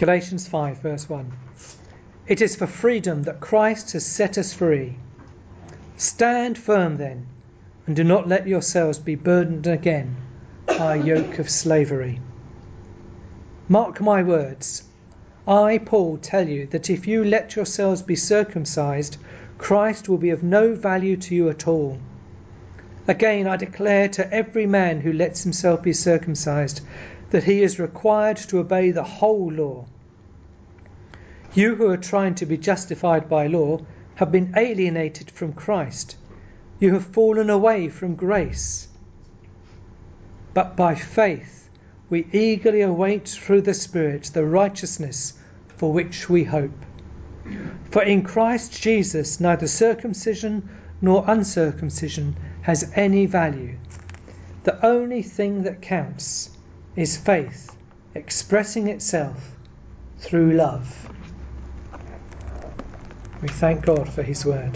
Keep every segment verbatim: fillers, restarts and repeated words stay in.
Galatians five verse one. It is for freedom that Christ has set us free. Stand firm then, and do not let yourselves be burdened again by a yoke of slavery. Mark my words. I, Paul, tell you that if you let yourselves be circumcised, Christ will be of no value to you at all. Again, I declare to every man who lets himself be circumcised that he is required to obey the whole law. You who are trying to be justified by law have been alienated from Christ. You have fallen away from grace. But by faith we eagerly await through the Spirit the righteousness for which we hope. For in Christ Jesus neither circumcision nor uncircumcision has any value. The only thing that counts is faith expressing itself through love. We thank God for his word.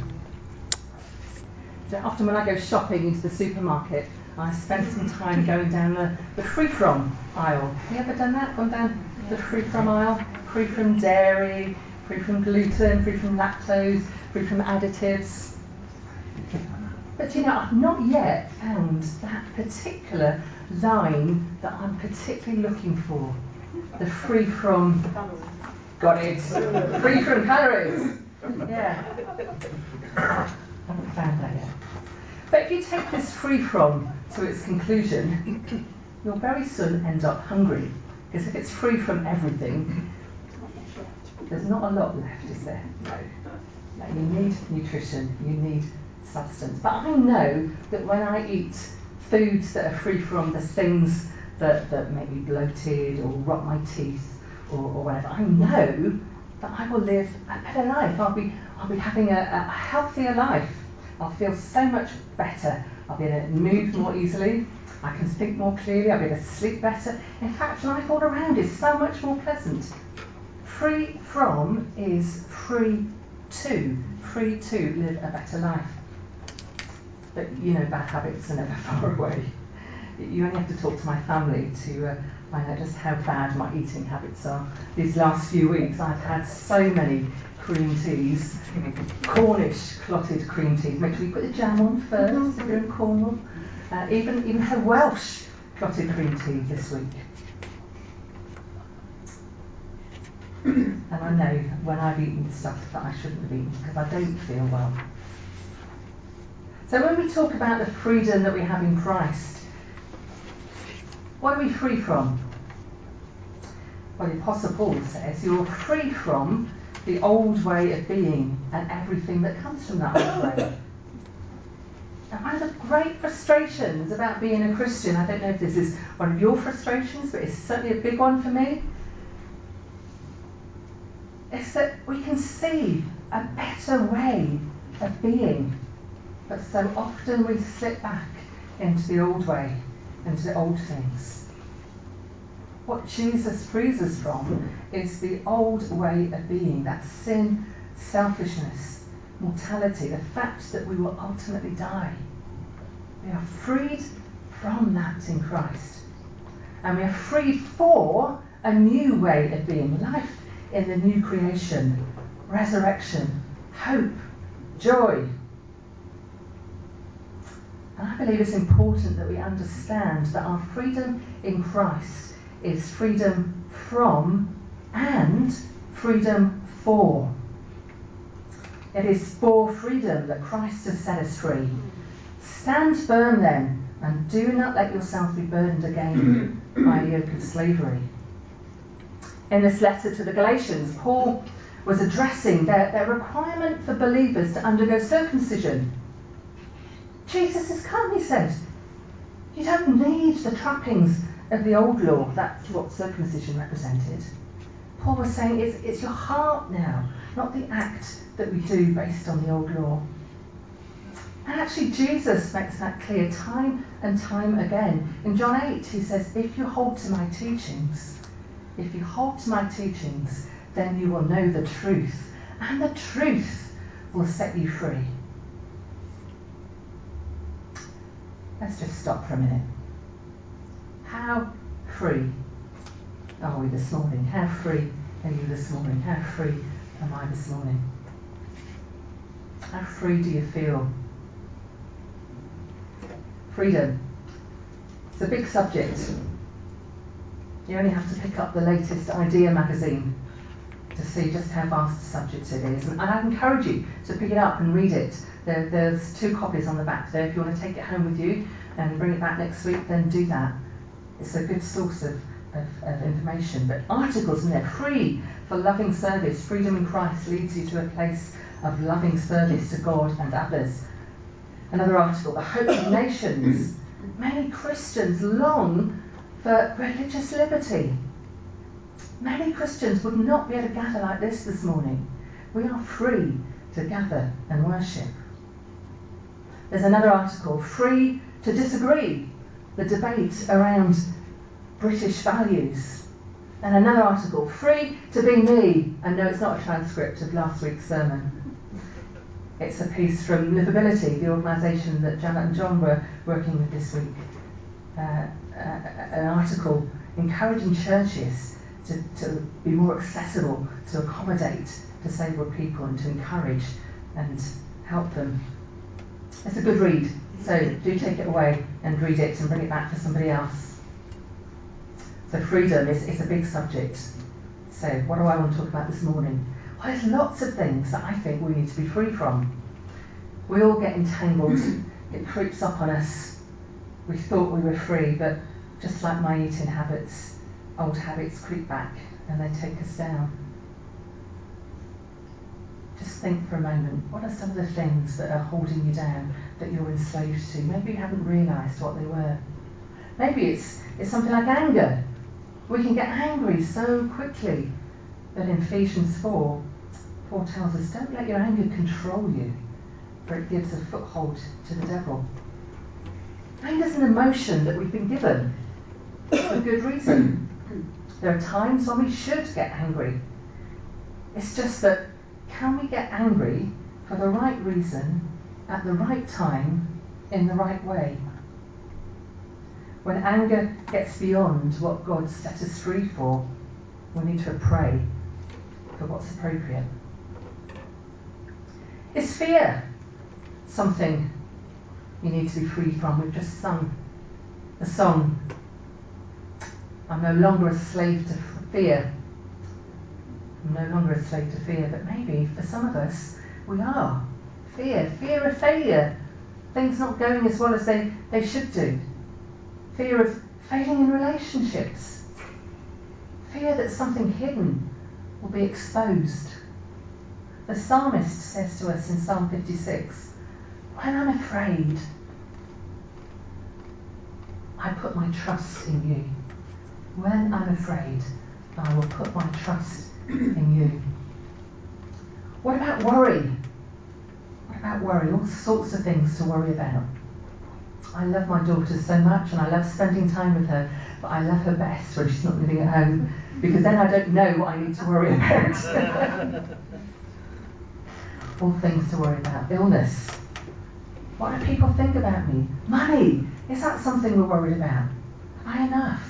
So often when I go shopping into the supermarket, I spend some time going down the, the free-from aisle. Have you ever done that? Gone down the free-from aisle? Free from dairy, free from gluten, free from lactose, free from additives. But you know, I've not yet found that particular line that I'm particularly looking for. The free from... Got it. Free from calories. Yeah. I haven't found that yet. But if you take this free from to its conclusion, you'll very soon end up hungry. Because if it's free from everything, there's not a lot left, is there? No. No, you need nutrition, you need substance. But I know that when I eat foods that are free from the things that, that make me bloated or rot my teeth or, or whatever, I know that I will live a better life. I'll be, I'll be having a, a healthier life. I'll feel so much better. I'll be able to move more easily. I can think more clearly. I'll be able to sleep better. In fact, life all around is so much more pleasant. Free from is free to. Free to live a better life. But you know, bad habits are never far away. You only have to talk to my family to uh, find out just how bad my eating habits are. These last few weeks I've had so many cream teas, Cornish clotted cream teas. Make sure you put the jam on first if you're in Cornwall. Uh, even, even had Welsh clotted cream tea this week. And I know when I've eaten stuff that I shouldn't have eaten because I don't feel well. So when we talk about the freedom that we have in Christ, what are we free from? Well, the Apostle Paul says you're free from the old way of being and everything that comes from that old way. And one of the great frustrations about being a Christian, I don't know if this is one of your frustrations, but it's certainly a big one for me, is that we can see a better way of being, but so often we slip back into the old way, into the old things. What Jesus frees us from is the old way of being, that sin, selfishness, mortality, the fact that we will ultimately die. We are freed from that in Christ. And we are freed for a new way of being, life in the new creation, resurrection, hope, joy. And I believe it's important that we understand that our freedom in Christ is freedom from and freedom for. It is for freedom that Christ has set us free. Stand firm then, and do not let yourself be burdened again by a yoke of slavery. In this letter to the Galatians, Paul was addressing their, their requirement for believers to undergo circumcision. Jesus has come, he said. You don't need the trappings of the old law. That's what circumcision represented. Paul was saying it's, it's your heart now, not the act that we do based on the old law. And actually Jesus makes that clear time and time again. In John eight he says, if you hold to my teachings, if you hold to my teachings, then you will know the truth, and the truth will set you free. Let's just stop for a minute. How free are we this morning? How free are you this morning? How free am I this morning? How free do you feel? Freedom. It's a big subject. You only have to pick up the latest Idea magazine to see just how vast a subject it is. And I'd encourage you to pick it up and read it. There, there's two copies on the back there. If you want to take it home with you and bring it back next week, then do that. It's a good source of, of, of information. But articles in there, free for loving service. Freedom in Christ leads you to a place of loving service to God and others. Another article, the hope of nations. Many Christians long for religious liberty. Many Christians would not be able to gather like this this morning. We are free to gather and worship. There's another article, free to disagree, the debate around British values. And another article, free to be me. And no, it's not a transcript of last week's sermon. It's a piece from Livability, the organisation that Janet and John were working with this week. Uh, uh, an article encouraging churches to, to be more accessible, to accommodate disabled people and to encourage and help them. It's a good read, so do take it away and read it and bring it back for somebody else. So freedom is, is a big subject. So what do I want to talk about this morning? Well, there's lots of things that I think we need to be free from. We all get entangled. It creeps up on us. We thought we were free, but just like my eating habits, old habits creep back and they take us down. Just think for a moment, what are some of the things that are holding you down, that you're enslaved to? Maybe you haven't realised what they were. Maybe it's, it's something like anger. We can get angry so quickly. But in Ephesians four, Paul tells us, don't let your anger control you, for it gives a foothold to the devil. Anger's an emotion that we've been given for good reason. There are times when we should get angry. It's just that, can we get angry for the right reason, at the right time, in the right way? When anger gets beyond what God set us free for, we need to pray for what's appropriate. Is fear something you need to be freed from? We've just sung the song, I'm no longer a slave to fear. I'm no longer a slave to fear, but maybe for some of us, we are. Fear, fear of failure, things not going as well as they, they should do. Fear of failing in relationships. Fear that something hidden will be exposed. The psalmist says to us in Psalm fifty-six, when I'm afraid, I put my trust in you. When I'm afraid, I will put my trust in you. What about worry? What about worry? All sorts of things to worry about. I love my daughter so much and I love spending time with her, but I love her best when she's not living at home, because then I don't know what I need to worry about. All things to worry about. Illness. What do people think about me? Money. Is that something we're worried about? Am I enough?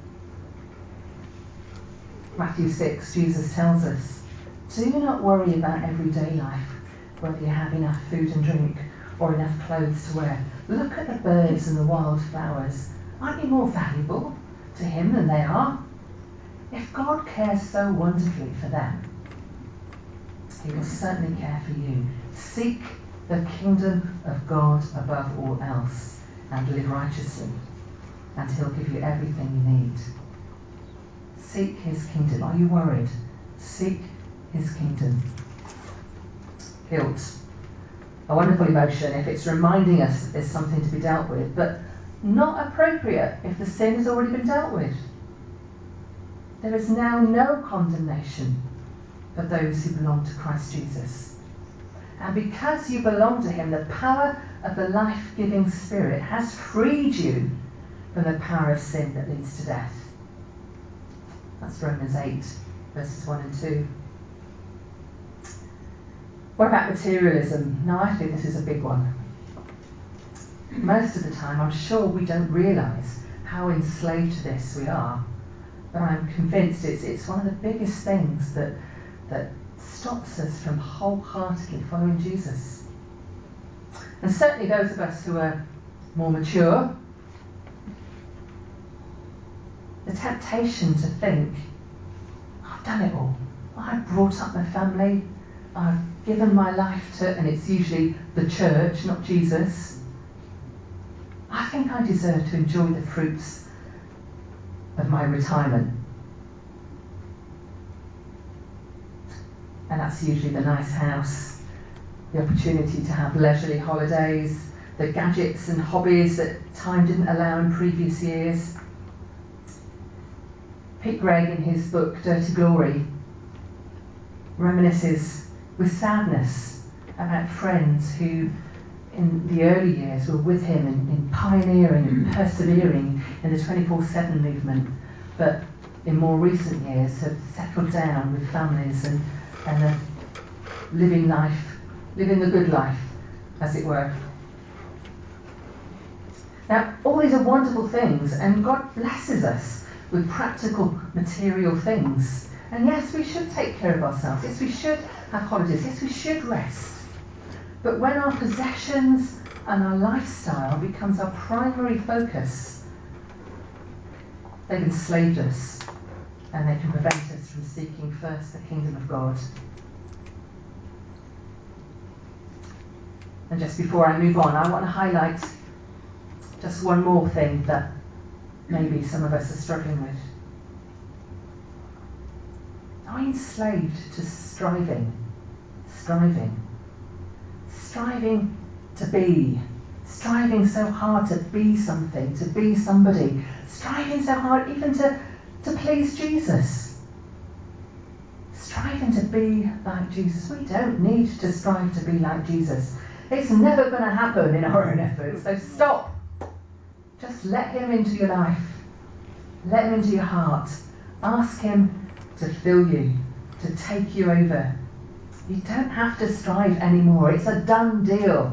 Matthew six, Jesus tells us, do not worry about everyday life, whether you have enough food and drink or enough clothes to wear. Look at the birds and the wild flowers. Aren't you more valuable to him than they are? If God cares so wonderfully for them, he will certainly care for you. Seek the kingdom of God above all else and live righteously, and he'll give you everything you need. Seek his kingdom. Are you worried? Seek his kingdom. Guilt. A wonderful emotion if it's reminding us that there's something to be dealt with, but not appropriate if the sin has already been dealt with. There is now no condemnation for those who belong to Christ Jesus. And because you belong to him, the power of the life-giving Spirit has freed you from the power of sin that leads to death. That's Romans eight, verses one and two. What about materialism? Now, I think this is a big one. Most of the time, I'm sure we don't realise how enslaved to this we are. But I'm convinced it's, it's one of the biggest things that, that stops us from wholeheartedly following Jesus. And certainly those of us who are more mature, the temptation to think, I've done it all. I've brought up my family. I've given my life to, and it's usually the church, not Jesus. I think I deserve to enjoy the fruits of my retirement. And that's usually the nice house, the opportunity to have leisurely holidays, the gadgets and hobbies that time didn't allow in previous years. Pete Greig, in his book Dirty Glory, reminisces with sadness about friends who in the early years were with him in, in pioneering and persevering in the twenty-four seven movement, but in more recent years have settled down with families and, and are living life, living the good life, as it were. Now, all these are wonderful things, and God blesses us with practical material things. And yes, we should take care of ourselves. Yes, we should have holidays. Yes, we should rest. But when our possessions and our lifestyle becomes our primary focus, they've enslaved us, and they can prevent us from seeking first the kingdom of God. And just before I move on, I want to highlight just one more thing that maybe some of us are struggling with. Are we enslaved to striving? Striving. Striving to be. Striving so hard to be something, to be somebody. Striving so hard even to, to please Jesus. Striving to be like Jesus. We don't need to strive to be like Jesus. It's never going to happen in our own efforts. So stop. Just let him into your life. Let him into your heart. Ask him to fill you, to take you over. You don't have to strive anymore. It's a done deal.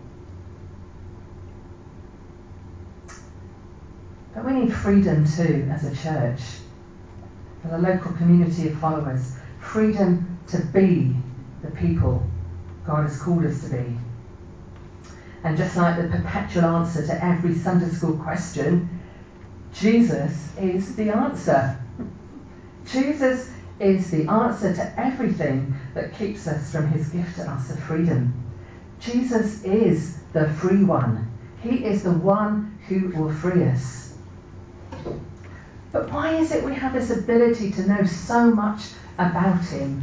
But we need freedom too as a church, as a local community of followers. Freedom to be the people God has called us to be. And just like the perpetual answer to every Sunday school question, Jesus is the answer. Jesus is the answer to everything that keeps us from his gift to us of freedom. Jesus is the free one. He is the one who will free us. But why is it we have this ability to know so much about him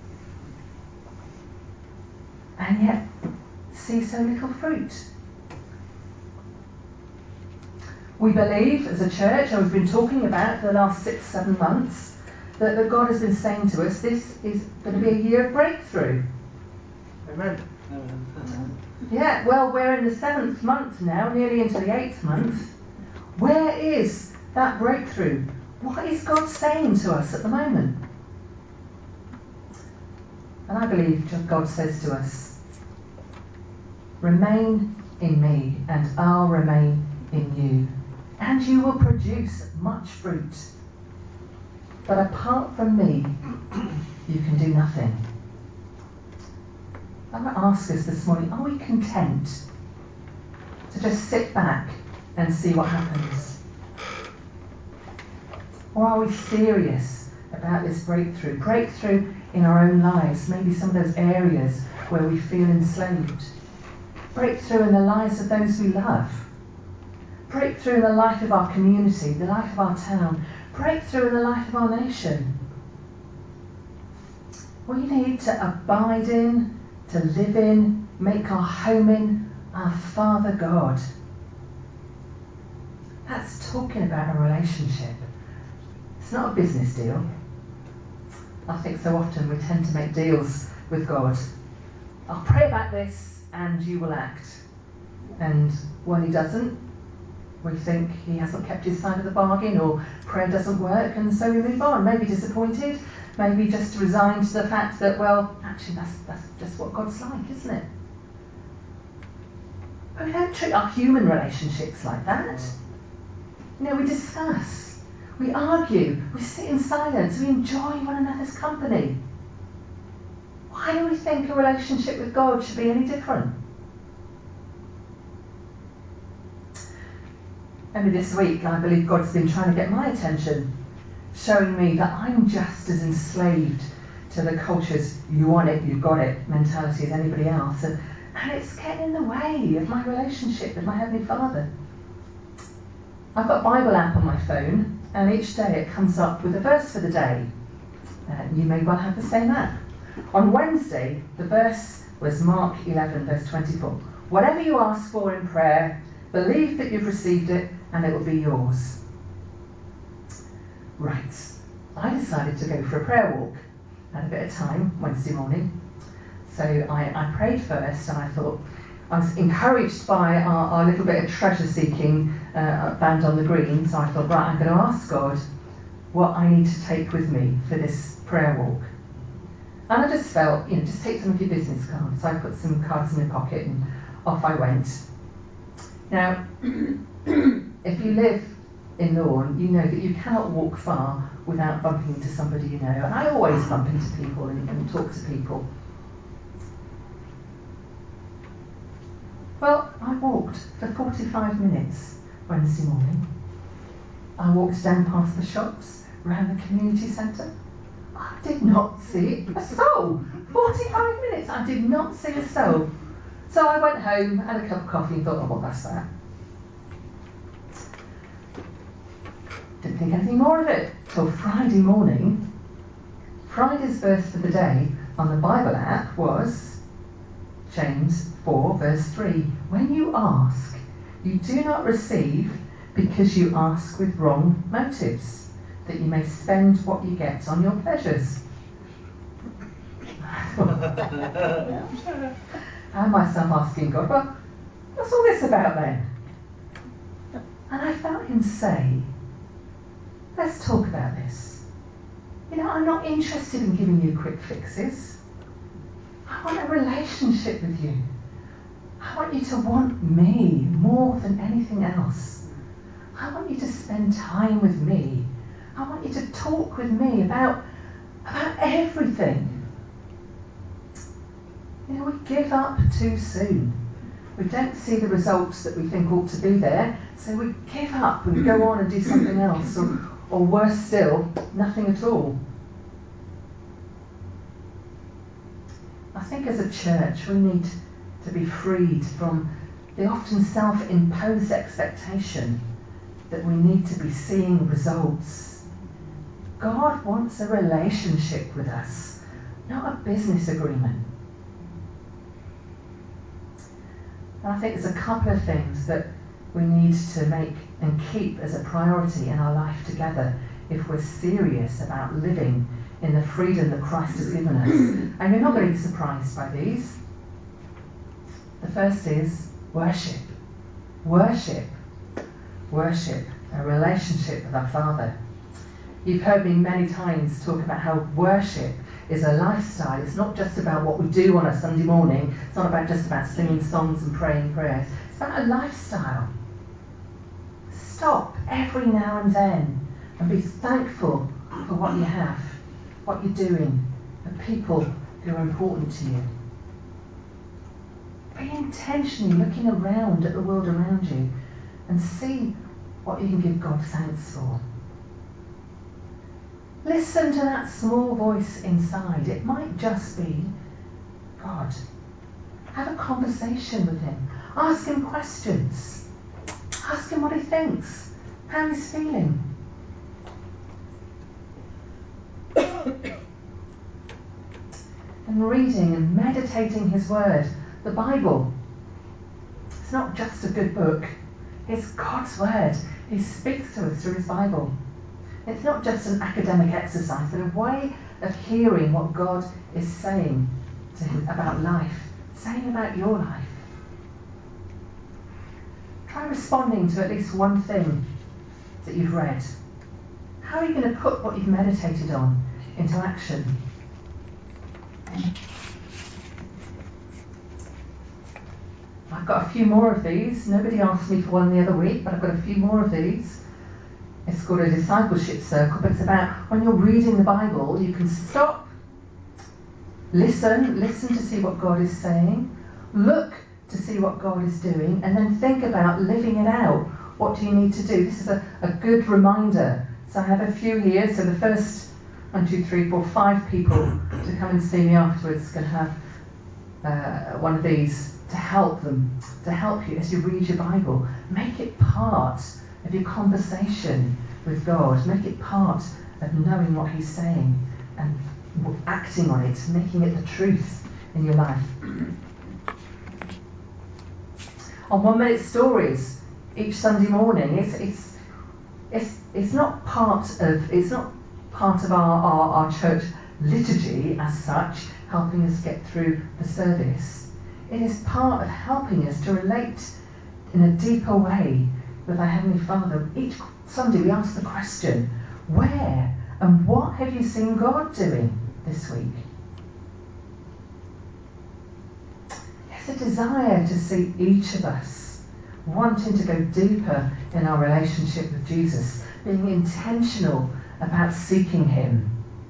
and yet see so little fruit? We believe as a church, and we've been talking about for the last six, seven months, that, that God has been saying to us, this is going to be a year of breakthrough. Amen. Yeah, well, we're in the seventh month now, nearly into the eighth month. Where is that breakthrough? What is God saying to us at the moment? And I believe God says to us, remain in me and I'll remain in you, and you will produce much fruit. But apart from me, you can do nothing. I want to ask us this morning, are we content to just sit back and see what happens? Or are we serious about this breakthrough? Breakthrough in our own lives, maybe some of those areas where we feel enslaved. Breakthrough in the lives of those we love. Breakthrough in the life of our community, the life of our town. Breakthrough in the life of our nation. We need to abide in, to live in, make our home in our Father God. That's talking about a relationship. It's not a business deal. I think so often we tend to make deals with God. I'll pray about this and you will act. And when he doesn't, we think he hasn't kept his side of the bargain, or prayer doesn't work, and so we move on. Maybe disappointed, maybe just resigned to the fact that, well, actually that's, that's just what God's like, isn't it? But we don't treat our human relationships like that. You know, we discuss. We argue, we sit in silence, we enjoy one another's company. Why do we think a relationship with God should be any different? Only this week, I believe God's been trying to get my attention, showing me that I'm just as enslaved to the culture's you want it, you got it mentality as anybody else. And, and it's getting in the way of my relationship with my Heavenly Father. I've got a Bible app on my phone, and each day it comes up with a verse for the day. And you may well have the same app. On Wednesday, the verse was Mark eleven, verse twenty-four. Whatever you ask for in prayer, believe that you've received it, and it will be yours. Right. I decided to go for a prayer walk. I had a bit of time Wednesday morning. So I, I prayed first, and I thought, I was encouraged by our, our little bit of treasure seeking uh, band on the green. So I thought, right, I'm going to ask God what I need to take with me for this prayer walk. And I just felt, you know, just take some of your business cards. So I put some cards in my pocket and off I went. Now, if you live in Lorne, you know that you cannot walk far without bumping into somebody you know. And I always bump into people and, and talk to people. Well, I walked for forty-five minutes Wednesday morning. I walked down past the shops, around the community centre. I did not see a soul. forty-five minutes, I did not see a soul. So I went home, had a cup of coffee and thought, oh, well, that's that. Didn't think anything more of it till Friday morning. Friday's verse for the day on the Bible app was James four, verse three. When you ask, you do not receive because you ask with wrong motives, that you may spend what you get on your pleasures. I found myself asking God, well, what's all this about then? And I felt him say, let's talk about this. You know, I'm not interested in giving you quick fixes. I want a relationship with you. I want you to want me more than anything else. I want you to spend time with me. I want you to talk with me about, about everything. You know, we give up too soon. We don't see the results that we think ought to be there, so we give up and go on and do something else, or, or worse still, nothing at all. I think as a church we need to be freed from the often self-imposed expectation that we need to be seeing results. God wants a relationship with us, not a business agreement. And I think there's a couple of things that we need to make and keep as a priority in our life together if we're serious about living in the freedom that Christ has given us. And you're not going to be surprised by these. The first is worship. Worship. Worship. A relationship with our Father. You've heard me many times talk about how worship is a lifestyle. It's not just about what we do on a Sunday morning. It's not about just about singing songs and praying prayers. It's about a lifestyle. Stop every now and then and be thankful for what you have, what you're doing, the people who are important to you. Be intentionally looking around at the world around you and see what you can give God thanks for. Listen to that small voice inside. It might just be God. Have a conversation with him. Ask him questions. Ask him what he thinks, how he's feeling. And reading and meditating his word, the Bible. It's not just a good book. It's God's word. He speaks to us through his Bible. It's not just an academic exercise, but a way of hearing what God is saying to him about life, saying about your life. Try responding to at least one thing that you've read. How are you going to put what you've meditated on into action? I've got a few more of these. Nobody asked me for one the other week, but I've got a few more of these. It's called a discipleship circle, but it's about when you're reading the Bible, you can stop, listen, listen to see what God is saying, look to see what God is doing, and then think about living it out. What do you need to do? This is a, a good reminder. So I have a few here. So the first one, two, three, four, five people to come and see me afterwards can have uh, one of these to help them, to help you as you read your Bible. Make it part of your conversation with God. Make it part of knowing what He's saying and acting on it, making it the truth in your life. On One Minute Stories each Sunday morning, it's it's it's it's not part of it's not part of our, our, our church liturgy as such, helping us get through the service. It is part of helping us to relate in a deeper way with our Heavenly Father. Each Sunday we ask the question, where and what have you seen God doing this week? It's a desire to see each of us wanting to go deeper in our relationship with Jesus, being intentional about seeking Him.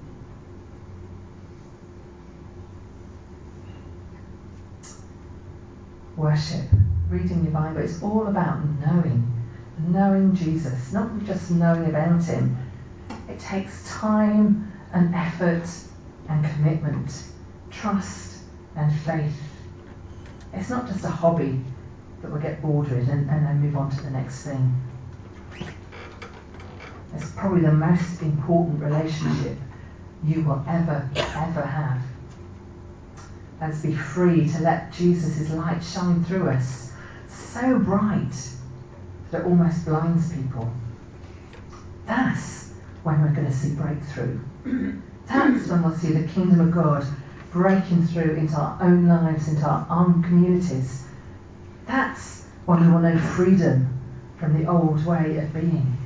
Worship, reading your Bible, it's all about knowing, knowing Jesus, not just knowing about Him. It takes time and effort and commitment, trust and faith. It's not just a hobby that we'll get bored with and, and then move on to the next thing. It's probably the most important relationship you will ever, ever have. Let's be free to let Jesus' light shine through us so bright that it almost blinds people. That's when we're going to see breakthrough. That's when we'll see the kingdom of God breaking through into our own lives, into our own communities. That's when we will know freedom from the old way of being.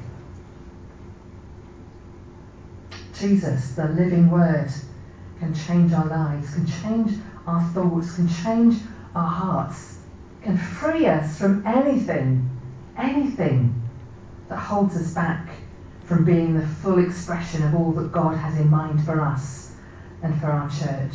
Jesus, the living Word, can change our lives, can change our thoughts, can change our hearts, can free us from anything, anything that holds us back from being the full expression of all that God has in mind for us and for our church.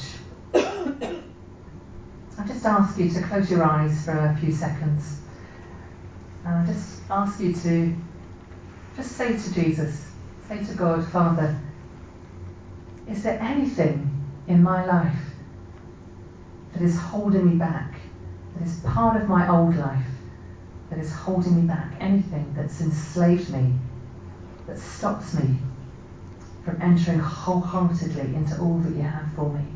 I just ask you to close your eyes for a few seconds. And I just ask you to just say to Jesus, say to God, Father, is there anything in my life that is holding me back, that is part of my old life, that is holding me back, anything that's enslaved me, that stops me from entering wholeheartedly into all that you have for me?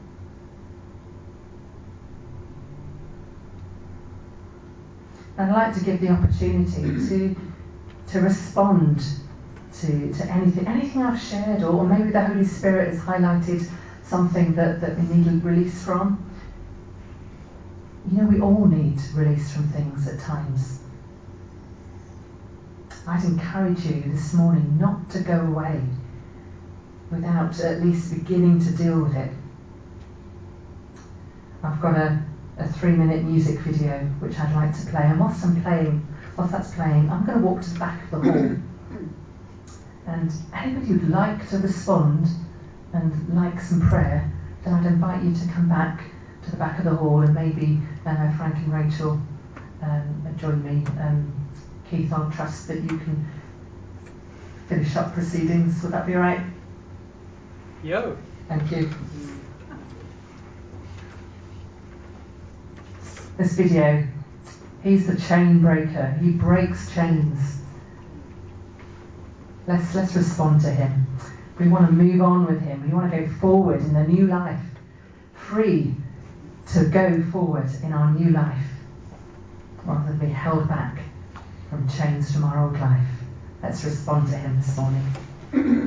I'd like to give the opportunity to to respond to, to anything, anything I've shared, or, or maybe the Holy Spirit has highlighted something that, that we need release from. You know, we all need release from things at times. I'd encourage you this morning not to go away without at least beginning to deal with it. I've got a, a three-minute music video which I'd like to play, and whilst I'm playing, whilst that's playing, I'm going to walk to the back of the hall. And anybody who'd like to respond and like some prayer, then I'd invite you to come back to the back of the hall, and maybe uh, Frank and Rachel um, join me. Um, Keith, I'll trust that you can finish up proceedings. Would that be all right? Yo. Thank you. This video, he's the chain breaker. He breaks chains. Let's let's respond to him. We want to move on with him. We want to go forward in a new life, free to go forward in our new life, rather than be held back from chains from our old life. Let's respond to him this morning.